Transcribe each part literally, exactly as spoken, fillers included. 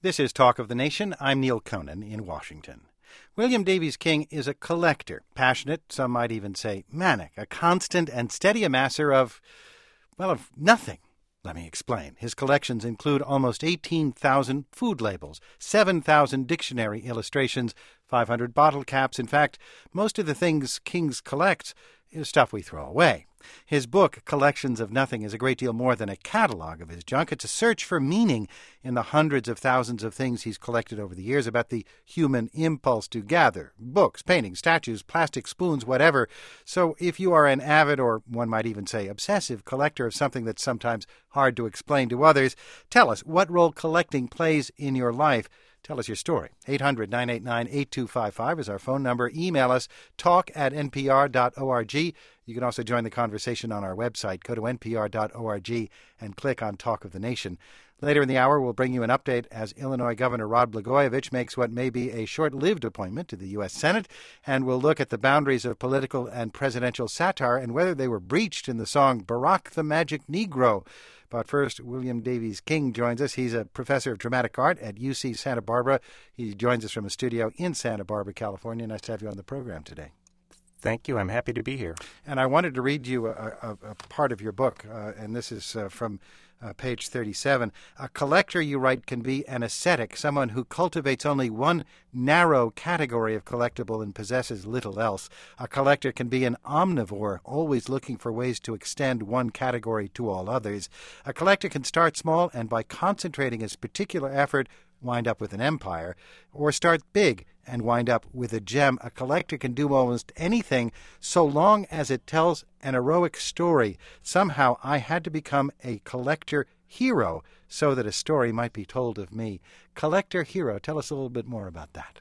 This is Talk of the Nation. I'm Neil Conan in Washington. William Davies King is a collector, passionate, some might even say manic, a constant and steady amasser of, well, of nothing. Let me explain. His collections include almost eighteen thousand food labels, seven thousand dictionary illustrations, five hundred bottle caps. In fact, most of the things King's collects is stuff we throw away. His book, Collections of Nothing, is a great deal more than a catalog of his junk. It's a search for meaning in the hundreds of thousands of things he's collected over the years, about the human impulse to gather books, paintings, statues, plastic spoons, whatever. So if you are an avid, or one might even say obsessive, collector of something that's sometimes hard to explain to others, tell us what role collecting plays in your life. Tell us your story. eight hundred, nine eight nine, eight two five five is our phone number. Email us, talk at n p r dot org. You can also join the conversation on our website. Go to n p r dot org and click on Talk of the Nation. Later in the hour, we'll bring you an update as Illinois Governor Rod Blagojevich makes what may be a short-lived appointment to the U S Senate, and we'll look at the boundaries of political and presidential satire and whether they were breached in the song Barack the Magic Negro. But first, William Davies King joins us. He's a professor of dramatic art at U C Santa Barbara. He joins us from a studio in Santa Barbara, California. Nice to have you on the program today. Thank you. I'm happy to be here. And I wanted to read you a, a, a part of your book, uh, and this is uh, from uh, page thirty-seven. A collector, you write, can be an ascetic, someone who cultivates only one narrow category of collectible and possesses little else. A collector can be an omnivore, always looking for ways to extend one category to all others. A collector can start small and, by concentrating his particular effort, wind up with an empire, or start big and wind up with a gem. A collector can do almost anything so long as it tells an heroic story. Somehow I had to become a collector hero so that a story might be told of me. Collector hero, tell us a little bit more about that.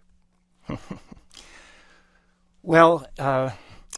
Well, uh,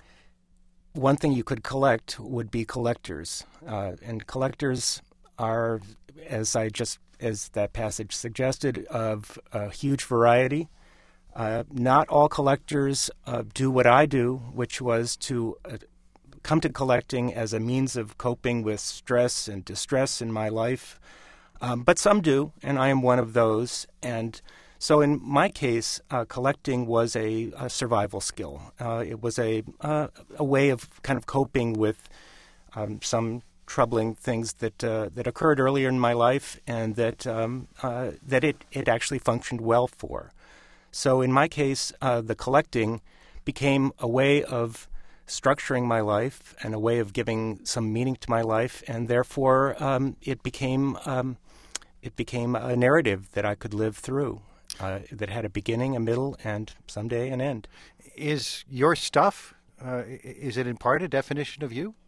one thing you could collect would be collectors. Uh, and collectors are, as I just as that passage suggested, of a huge variety. Uh, not all collectors uh, do what I do, which was to uh, come to collecting as a means of coping with stress and distress in my life. Um, but some do, and I am one of those. And so in my case, uh, collecting was a, a survival skill. Uh, it was a, uh, a way of kind of coping with um, some troubling things that uh, that occurred earlier in my life, and that um, uh, that it, it actually functioned well for. So in my case, uh, the collecting became a way of structuring my life and a way of giving some meaning to my life, and therefore um, it became um, it became a narrative that I could live through, uh, that had a beginning, a middle, and someday an end. Is your stuff, uh, is it in part a definition of you?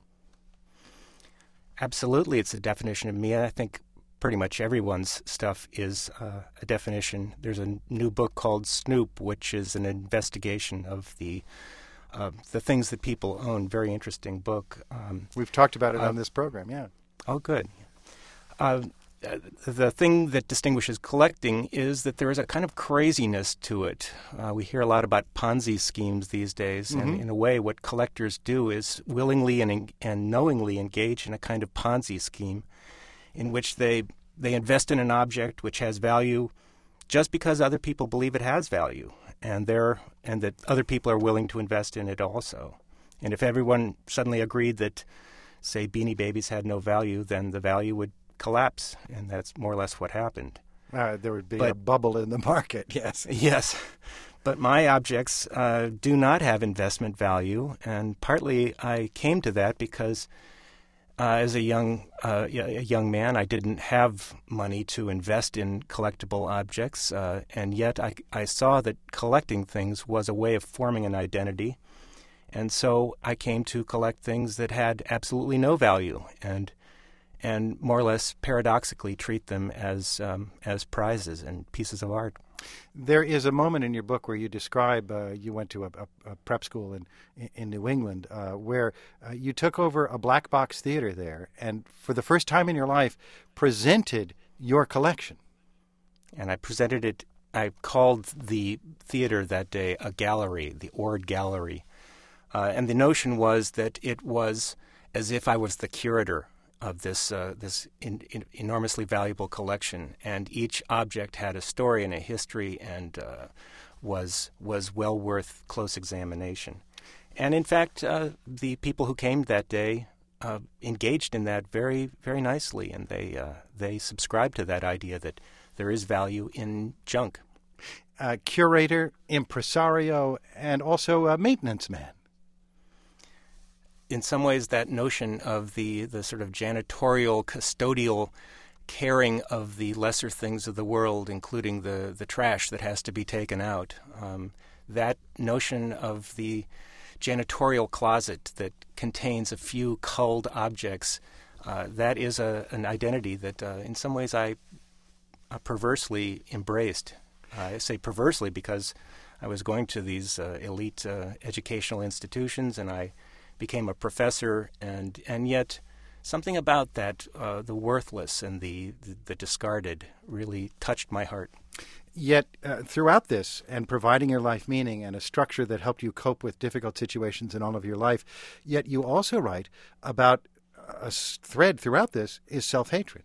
Absolutely, it's a definition of me. And I think pretty much everyone's stuff is uh, a definition. There's a new book called Snoop, which is an investigation of the uh, the things that people own. Very interesting book. Um, We've talked about it uh, on this program, yeah. Oh, good. Uh, the thing that distinguishes collecting is that there is a kind of craziness to it. Uh, we hear a lot about Ponzi schemes these days, mm-hmm. and in a way what collectors do is willingly and, and knowingly engage in a kind of Ponzi scheme in which they they invest in an object which has value just because other people believe it has value, and they're and that other people are willing to invest in it also. And if everyone suddenly agreed that, say, Beanie Babies had no value, then the value would collapse, and that's more or less what happened. Uh, there would be but, a bubble in the market, yes. Yes, but my objects uh, do not have investment value, and partly I came to that because uh, as a young uh, a young man, I didn't have money to invest in collectible objects, uh, and yet I, I saw that collecting things was a way of forming an identity, and so I came to collect things that had absolutely no value, and and more or less paradoxically treat them as um, as prizes and pieces of art. There is a moment in your book where you describe uh, you went to a, a, a prep school in in New England uh, where uh, you took over a black box theater there and for the first time in your life presented your collection. And I presented it, I called the theater that day a gallery, the Ord Gallery. Uh, and the notion was that it was as if I was the curator of this uh, this in, in enormously valuable collection, and each object had a story and a history, and uh, was was well worth close examination. And in fact, uh, the people who came that day uh, engaged in that very very nicely, and they uh, they subscribed to that idea that there is value in junk. Uh, curator, impresario, and also a maintenance man. In some ways, that notion of the, the sort of janitorial, custodial caring of the lesser things of the world, including the, the trash that has to be taken out, um, that notion of the janitorial closet that contains a few culled objects, uh, that is a, an identity that uh, in some ways I uh, perversely embraced. I say perversely because I was going to these uh, elite uh, educational institutions, and I became a professor, and and yet something about that, uh, the worthless and the, the, the discarded, really touched my heart. Yet uh, throughout this, and providing your life meaning and a structure that helped you cope with difficult situations in all of your life, yet you also write about a thread throughout this is self-hatred.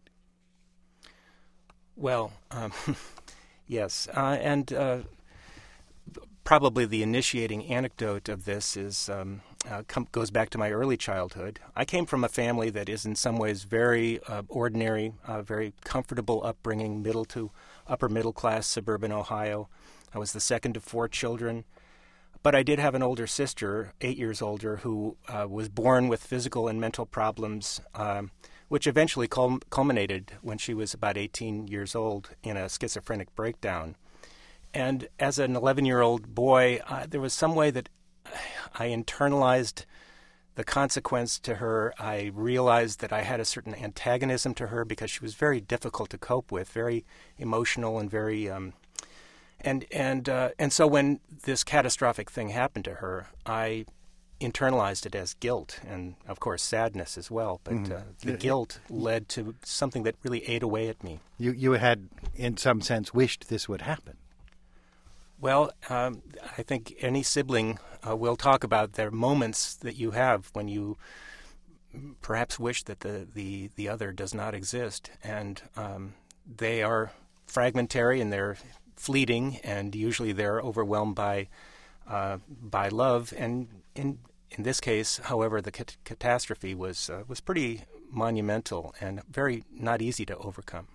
Well, um, yes, uh, and uh, probably the initiating anecdote of this is um, uh, com- goes back to my early childhood. I came from a family that is in some ways very uh, ordinary, uh, very comfortable upbringing, middle to upper middle class suburban Ohio. I was the second of four children, but I did have an older sister, eight years older, who uh, was born with physical and mental problems, um, which eventually cul- culminated when she was about eighteen years old in a schizophrenic breakdown. And as an eleven-year-old boy, uh, there was some way that I internalized the consequence to her. I realized that I had a certain antagonism to her because she was very difficult to cope with, very emotional and very... Um, and and uh, and so when this catastrophic thing happened to her, I internalized it as guilt and, of course, sadness as well. But mm-hmm. uh, the it, guilt it, led to something that really ate away at me. You, you had, in some sense, wished this would happen. Well, um, I think any sibling uh, will talk about their moments that you have when you perhaps wish that the, the, the other does not exist. And um, they are fragmentary and they're fleeting, and usually they're overwhelmed by uh, by love. And in in this case, however, the cat- catastrophe was uh, was pretty monumental and very not easy to overcome.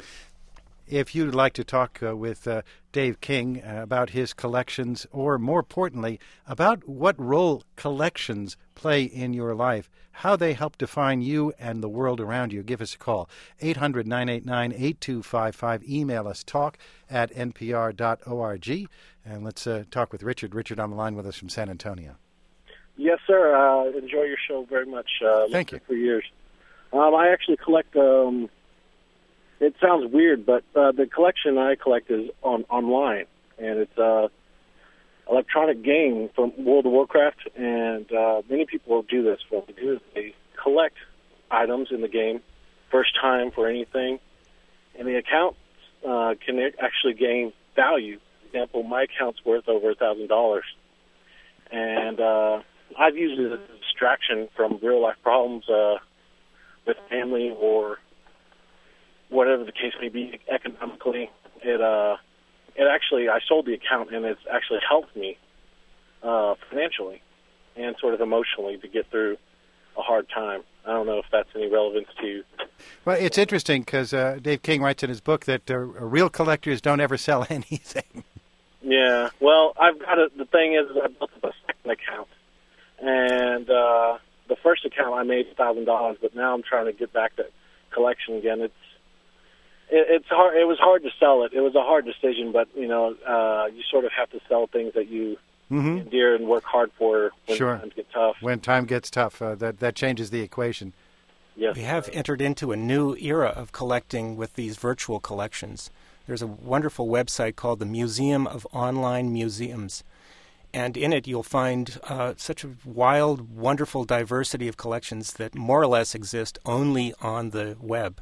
If you'd like to talk uh, with uh, Dave King uh, about his collections, or more importantly, about what role collections play in your life, how they help define you and the world around you, give us a call. eight hundred, nine eight nine, eight two five five. Email us, talk at n p r dot org. And let's uh, talk with Richard. Richard on the line with us from San Antonio. Yes, sir. Uh, enjoy your show very much. Uh, Thank you. For years. Um, I actually collect... Um, It sounds weird, but uh, the collection I collect is on online, and it's a electronic game from World of Warcraft. And uh, many people do this. What they do is they collect items in the game, first time for anything, and the account uh, can actually gain value. For example, my account's worth over a thousand dollars, and uh, I've used it as a distraction from real life problems uh, with family or whatever the case may be economically. It uh, it actually, I sold the account, and it's actually helped me uh, financially and sort of emotionally to get through a hard time. I don't know if that's any relevance to you. Well, it's interesting because uh, Dave King writes in his book that uh, real collectors don't ever sell anything. Yeah, well, I've got a, the thing is I built up a second account, and uh, the first account I made one thousand dollars, but now I'm trying to get back to collection again. It's It, it's hard. It was hard to sell it. It was a hard decision, but you know, uh, you sort of have to sell things that you mm-hmm. endear and work hard for when sure. times get tough. When time gets tough, uh, that that changes the equation. Yes, we have entered into a new era of collecting with these virtual collections. There's a wonderful website called the Museum of Online Museums, and in it you'll find uh, such a wild, wonderful diversity of collections that more or less exist only on the web.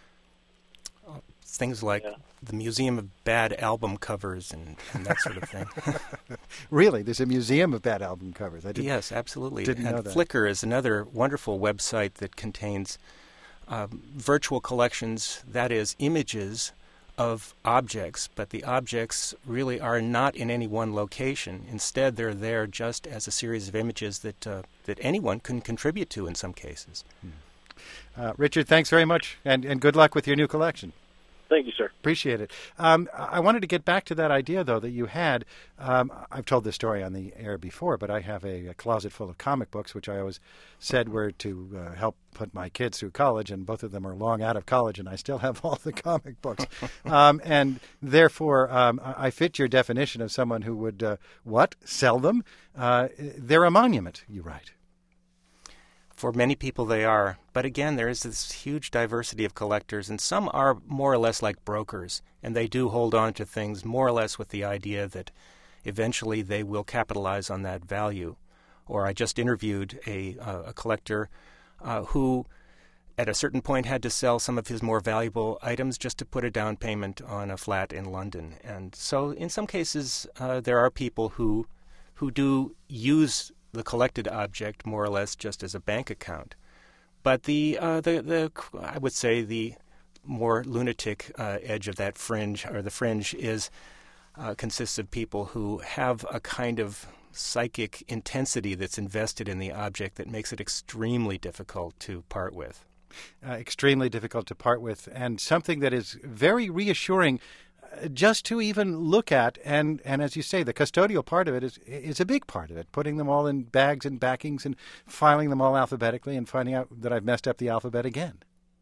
Things like yeah. the Museum of Bad Album Covers and, and that sort of thing. Really? There's a museum of bad album covers? I didn't, yes, absolutely. Didn't and know that. Flickr is another wonderful website that contains um, virtual collections, that is, images of objects, but the objects really are not in any one location. Instead, they're there just as a series of images that uh, that anyone can contribute to in some cases. Uh, Richard, thanks very much, and, and good luck with your new collection. Thank you, sir. Appreciate it. Um, I wanted to get back to that idea, though, that you had. Um, I've told this story on the air before, but I have a, a closet full of comic books, which I always said were to uh, help put my kids through college, and both of them are long out of college, and I still have all the comic books. um, and therefore, um, I fit your definition of someone who would, uh, what, sell them? Uh, they're a monument, you write. For many people, they are. But again, there is this huge diversity of collectors, and some are more or less like brokers, and they do hold on to things more or less with the idea that eventually they will capitalize on that value. Or I just interviewed a, uh, a collector uh, who, at a certain point, had to sell some of his more valuable items just to put a down payment on a flat in London. And so in some cases, uh, there are people who who do use the collected object more or less just as a bank account. But the uh, the the I would say the more lunatic uh, edge of that fringe, or the fringe, is uh, consists of people who have a kind of psychic intensity that's invested in the object that makes it extremely difficult to part with. Uh, extremely difficult to part with, and something that is very reassuring just to even look at, and, and as you say, the custodial part of it is is a big part of it, putting them all in bags and backings and filing them all alphabetically and finding out that I've messed up the alphabet again.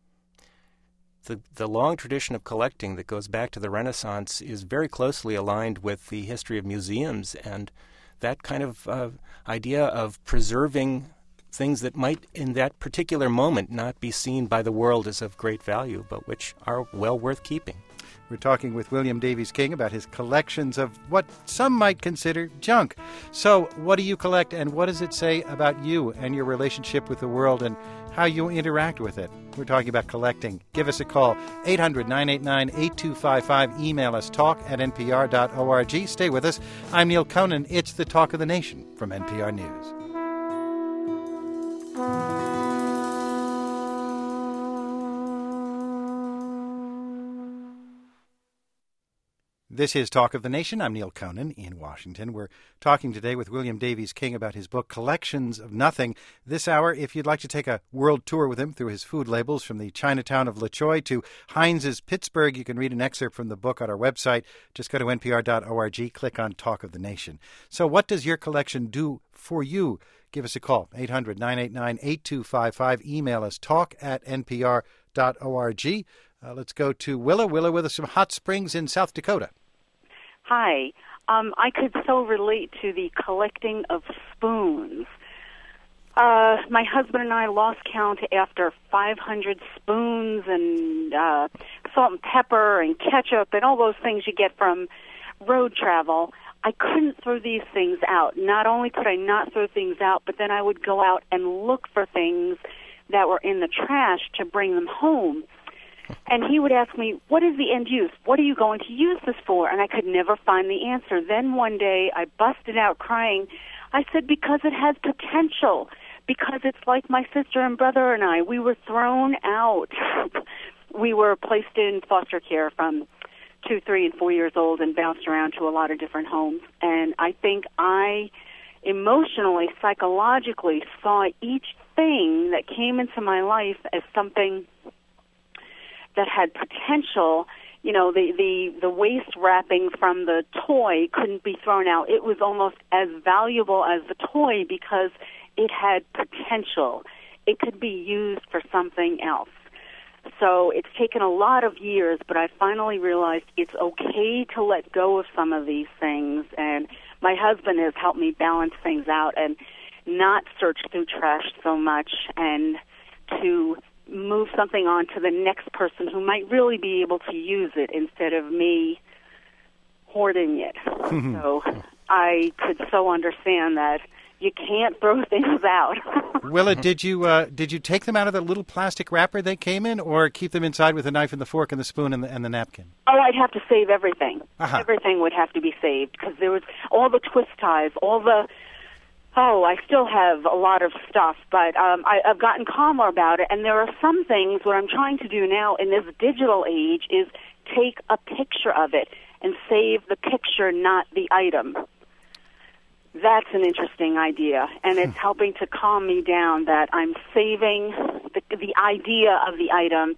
The, the long tradition of collecting that goes back to the Renaissance is very closely aligned with the history of museums, and that kind of uh, idea of preserving things that might in that particular moment not be seen by the world as of great value, but which are well worth keeping. We're talking with William Davies King about his collections of what some might consider junk. So, what do you collect, and what does it say about you and your relationship with the world and how you interact with it? We're talking about collecting. Give us a call, eight hundred, nine eight nine, eight two five five. Email us, talk at n p r dot org. Stay with us. I'm Neil Conan. It's the Talk of the Nation from N P R News. This is Talk of the Nation. I'm Neil Conan in Washington. We're talking today with William Davies King about his book, Collections of Nothing. This hour, if you'd like to take a world tour with him through his food labels from the Chinatown of La Choy to Heinz's Pittsburgh, you can read an excerpt from the book on our website. Just go to n p r dot org, click on Talk of the Nation. So what does your collection do for you? Give us a call, eight hundred, nine eight nine, eight two five five. Email us, talk at n p r dot org. Uh, let's go to Willa. Willa with us from Hot Springs in South Dakota. Hi. Um, I could so relate to the collecting of spoons. Uh, my husband and I lost count after five hundred spoons and uh, salt and pepper and ketchup and all those things you get from road travel. I couldn't throw these things out. Not only could I not throw things out, but then I would go out and look for things that were in the trash to bring them home. And he would ask me, what is the end use? What are you going to use this for? And I could never find the answer. Then one day I busted out crying. I said, because it has potential. Because it's like my sister and brother and I. We were thrown out. We were placed in foster care from two, three, and four years old and bounced around to a lot of different homes. And I think I emotionally, psychologically saw each thing that came into my life as something that had potential. You know, the, the, the waste wrapping from the toy couldn't be thrown out. It was almost as valuable as the toy because it had potential. It could be used for something else. So it's taken a lot of years, but I finally realized it's okay to let go of some of these things. And my husband has helped me balance things out and not search through trash so much, and to move something on to the next person who might really be able to use it instead of me hoarding it. So I could so understand that you can't throw things out. Willa, did you uh, did you take them out of the little plastic wrapper they came in, or keep them inside with the knife and the fork and the spoon and the, and the napkin? Oh, I'd have to save everything. Uh-huh. Everything would have to be saved because there was all the twist ties, all the Oh, I still have a lot of stuff, but um, I, I've gotten calmer about it. And there are some things, what I'm trying to do now in this digital age is take a picture of it and save the picture, not the item. That's an interesting idea, and it's helping to calm me down that I'm saving the, the idea of the item,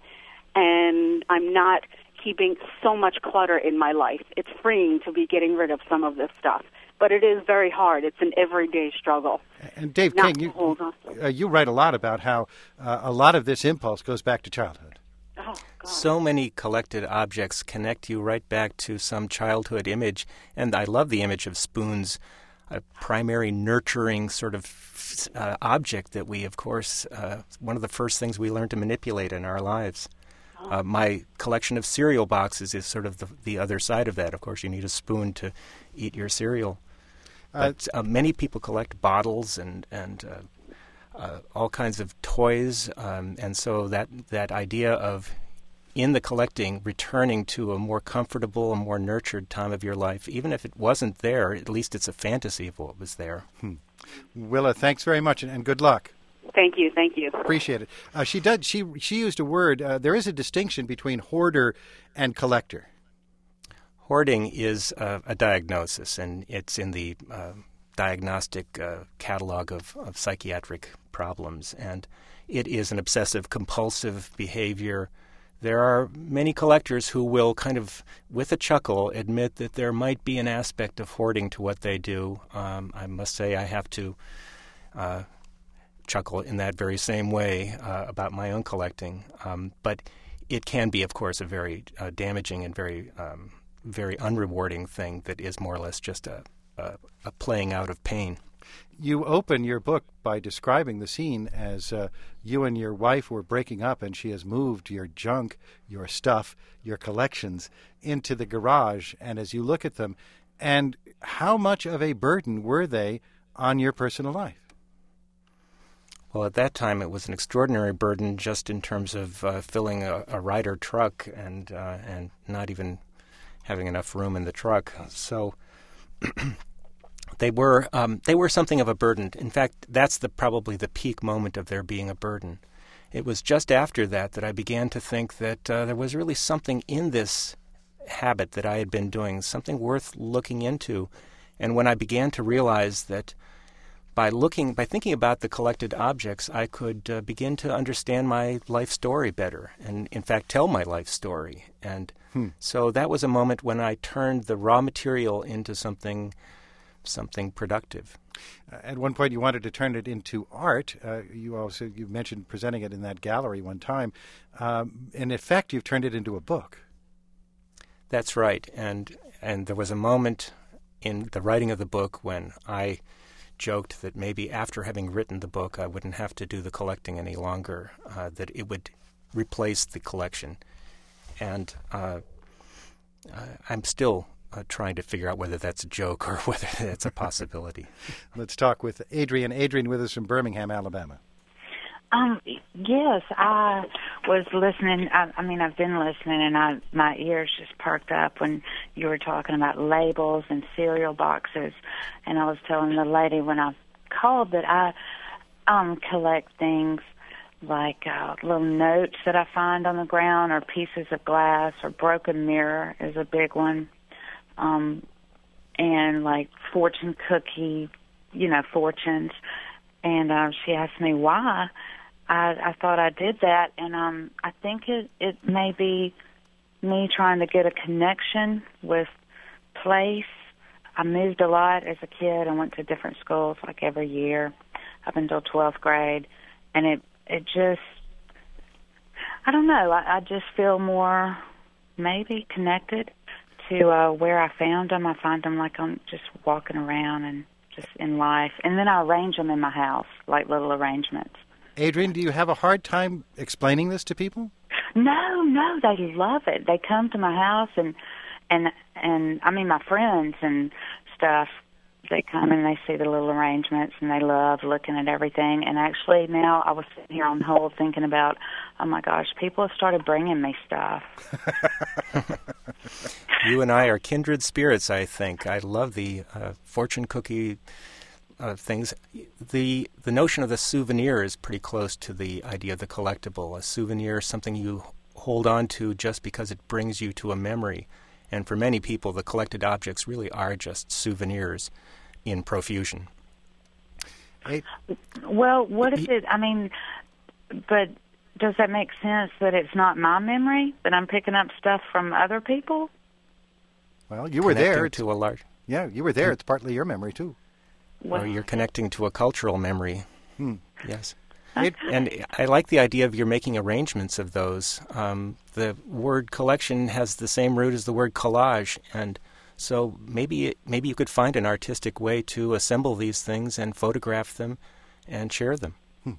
and I'm not keeping so much clutter in my life. It's freeing to be getting rid of some of this stuff. But it is very hard. It's an everyday struggle. And Dave Not King, you, uh, you write a lot about how uh, a lot of this impulse goes back to childhood. Oh, God. So many collected objects connect you right back to some childhood image. And I love the image of spoons, a primary nurturing sort of uh, object that we, of course, uh, one of the first things we learn to manipulate in our lives. Uh, my collection of cereal boxes is sort of the, the other side of that. Of course, you need a spoon to eat your cereal. But uh, many people collect bottles and and uh, uh, all kinds of toys, um, and so that that idea of in the collecting returning to a more comfortable, a more nurtured time of your life, even if it wasn't there, at least it's a fantasy of what was there. Hmm. Willa, thanks very much, and, and good luck. Thank you, thank you. Appreciate it. Uh, she did. She she used a word. Uh, there is a distinction between hoarder and collector. Hoarding is uh, a diagnosis, and it's in the uh, diagnostic uh, catalog of, of psychiatric problems, and it is an obsessive-compulsive behavior. There are many collectors who will kind of, with a chuckle, admit that there might be an aspect of hoarding to what they do. Um, I must say I have to uh, chuckle in that very same way uh, about my own collecting, um, but it can be, of course, a very uh, damaging and very um, very unrewarding thing that is more or less just a, a, a playing out of pain. You open your book by describing the scene as uh, you and your wife were breaking up, and she has moved your junk, your stuff, your collections into the garage. And as you look at them, and how much of a burden were they on your personal life? Well, at that time, it was an extraordinary burden just in terms of uh, filling a, a Ryder truck and uh, and not even having enough room in the truck. So they were um, they were something of a burden. In fact, that's the probably the peak moment of there being a burden. It was just after that that I began to think that uh, there was really something in this habit that I had been doing, something worth looking into. And when I began to realize that by looking, by thinking about the collected objects, I could uh, begin to understand my life story better, and in fact tell my life story. And hmm. so that was a moment when I turned the raw material into something, something productive. Uh, at one point, you wanted to turn it into art. Uh, you also you mentioned presenting it in that gallery one time. Um, in effect, you've turned it into a book. That's right, and and there was a moment in the writing of the book when I joked that maybe after having written the book, I wouldn't have to do the collecting any longer, uh, that it would replace the collection. And uh, I'm still uh, trying to figure out whether that's a joke or whether that's a possibility. Let's talk with Adrian. Adrian with us from Birmingham, Alabama. Um, yes, I was listening. I, I mean, I've been listening, and I, my ears just perked up when you were talking about labels and cereal boxes. And I was telling the lady when I called that I um, collect things like uh, little notes that I find on the ground, or pieces of glass, or broken mirror is a big one, um, and like fortune cookie, you know, fortunes. And uh, she asked me why. I, I thought I did that, and um, I think it, it may be me trying to get a connection with place. I moved a lot as a kid. I went to different schools like every year up until twelfth grade, and it it just, I don't know, I, I just feel more maybe connected to uh, where I found them. I find them like I'm just walking around and just in life. And then I arrange them in my house, like little arrangements. Adrian, do you have a hard time explaining this to people? No, no, they love it. They come to my house and, and, and I mean, my friends and stuff, they come and they see the little arrangements and they love looking at everything. And actually now I was sitting here on hold thinking about, oh my gosh, people have started bringing me stuff. You and I are kindred spirits, I think. I love the uh, fortune cookie uh, things. The the notion of the souvenir is pretty close to the idea of the collectible. A souvenir is something you hold on to just because it brings you to a memory. And for many people, the collected objects really are just souvenirs in profusion. Hey, Well, what if it, I mean, but does that make sense that it's not my memory, that I'm picking up stuff from other people? well, you were Connecting there. to a large, Yeah, you were there. It's partly your memory, too. or you're connecting to a cultural memory. Hmm. Yes. It- And I like the idea of you're making arrangements of those. Um, the word collection has the same root as the word collage, and so maybe it, maybe you could find an artistic way to assemble these things and photograph them and share them.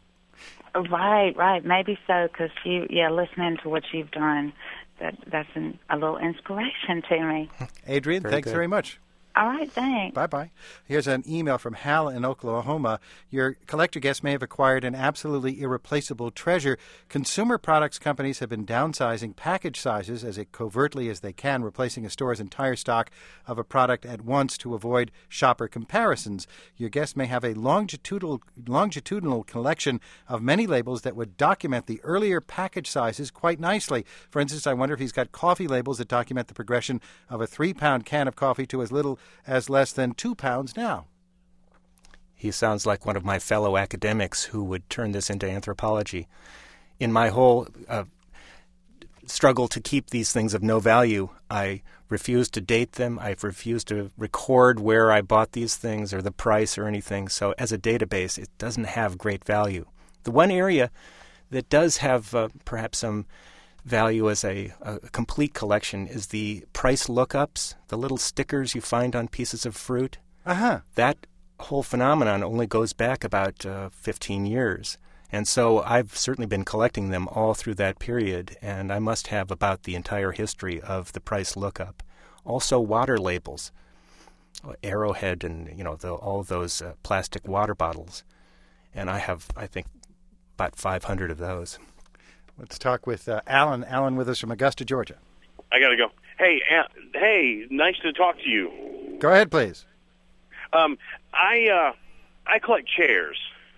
Right, right. Maybe so, because you, yeah, listening to what you've done, that that's an, a little inspiration to me. Adrian, Very thanks good. very much. All right, thanks. Bye-bye. Here's an email from Hal in Oklahoma. Your collector guest may have acquired an absolutely irreplaceable treasure. Consumer products companies have been downsizing package sizes as covertly as they can, replacing a store's entire stock of a product at once to avoid shopper comparisons. Your guest may have a longitudinal, longitudinal collection of many labels that would document the earlier package sizes quite nicely. For instance, I wonder if he's got coffee labels that document the progression of a three-pound can of coffee to as little as less than two pounds now. He sounds like one of my fellow academics who would turn this into anthropology. In my whole uh, struggle to keep these things of no value, I refuse to date them. I've refused to record where I bought these things or the price or anything. So as a database, it doesn't have great value. The one area that does have uh, perhaps some value as a, a complete collection is the price lookups, the little stickers you find on pieces of fruit. Uh-huh. That whole phenomenon only goes back about uh, fifteen years. And so I've certainly been collecting them all through that period, and I must have about the entire history of the price lookup. Also water labels, Arrowhead and, you know, the, all those uh, plastic water bottles. And I have, I think, about five hundred of those. Let's talk with uh, Alan. Alan with us from Augusta, Georgia. I gotta go. Hey, uh, hey, nice to talk to you. Go ahead, please. Um, I uh, I collect chairs,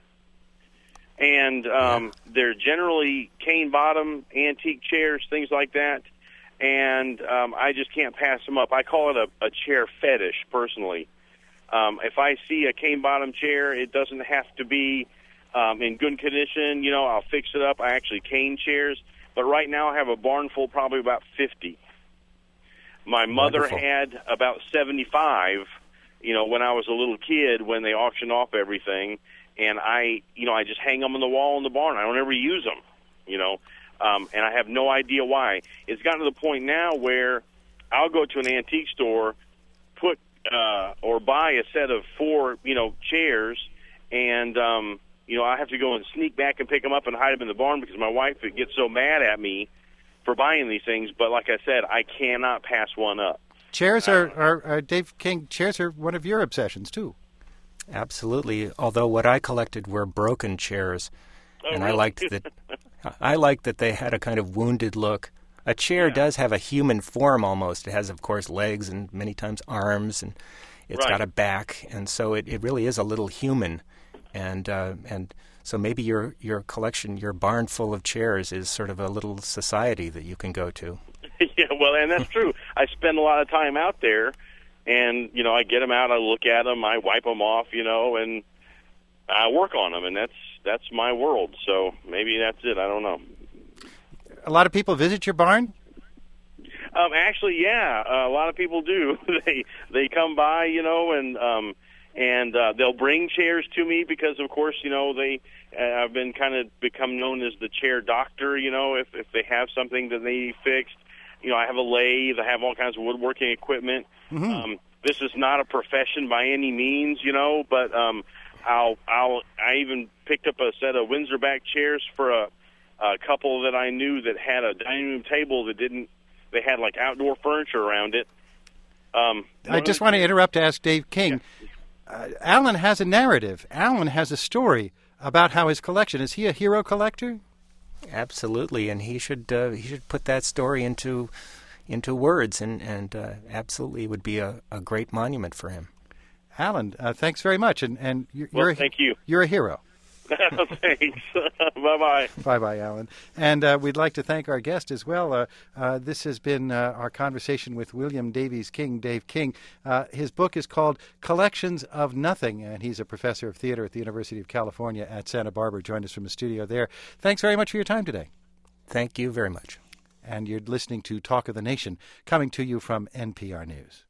and um, they're generally cane bottom, antique chairs, things like that. And um, I just can't pass them up. I call it a, a chair fetish, personally. Um, if I see a cane bottom chair, it doesn't have to be Um, in good condition, you know, I'll fix it up. I actually cane chairs. But right now I have a barn full, probably about fifty. My mother Wonderful. had about seventy-five, you know, when I was a little kid when they auctioned off everything. And I, you know, I just hang them on the wall in the barn. I don't ever use them, you know, um, and I have no idea why. It's gotten to the point now where I'll go to an antique store, put uh, or buy a set of four, you know, chairs, and um, you know, I have to go and sneak back and pick them up and hide them in the barn because my wife gets so mad at me for buying these things. But like I said, I cannot pass one up. Chairs are, are, are, Dave King, chairs are one of your obsessions, too. Absolutely. Although what I collected were broken chairs, Oh, and really? I liked that. I liked that they had a kind of wounded look. A chair Yeah. does have a human form almost. It has, of course, legs and many times arms, and it's Right. got a back, and so it, it really is a little human. And uh, and so maybe your your collection, your barn full of chairs, is sort of a little society that you can go to. Yeah, well, and that's true. I spend a lot of time out there, and, you know, I get them out, I look at them, I wipe them off, you know, and I work on them, and that's that's my world. So maybe that's it. I don't know. A lot of people visit your barn? Um, actually, yeah, uh, a lot of people do. they they come by, you know, and um, and uh, they'll bring chairs to me because, of course, you know, they uh, I've been kind of become known as the chair doctor. You know, if if they have something that they need fixed, you know, I have a lathe, I have all kinds of woodworking equipment. Mm-hmm. Um, this is not a profession by any means, you know, but um, I'll I'll I even picked up a set of Windsor back chairs for a, a couple that I knew that had a dining room table that didn't. They had like outdoor furniture around it. Um, I just want to interrupt to ask Dave King. Uh, Alan has a narrative. Alan has a story about how his collection. Is he a hero collector? Absolutely, and he should uh, he should put that story into into words, and and uh, absolutely it would be a, a great monument for him. Alan, uh, thanks very much, and and you're, Well, you're a, thank you. You're a hero. Thanks. Bye-bye. Bye-bye, Alan. And uh, we'd like to thank our guest as well. Uh, uh, this has been uh, our conversation with William Davies King, Dave King. Uh, his book is called Collections of Nothing, and he's a professor of theater at the University of California at Santa Barbara. Joined us from the studio there. Thanks very much for your time today. Thank you very much. And you're listening to Talk of the Nation, coming to you from N P R News.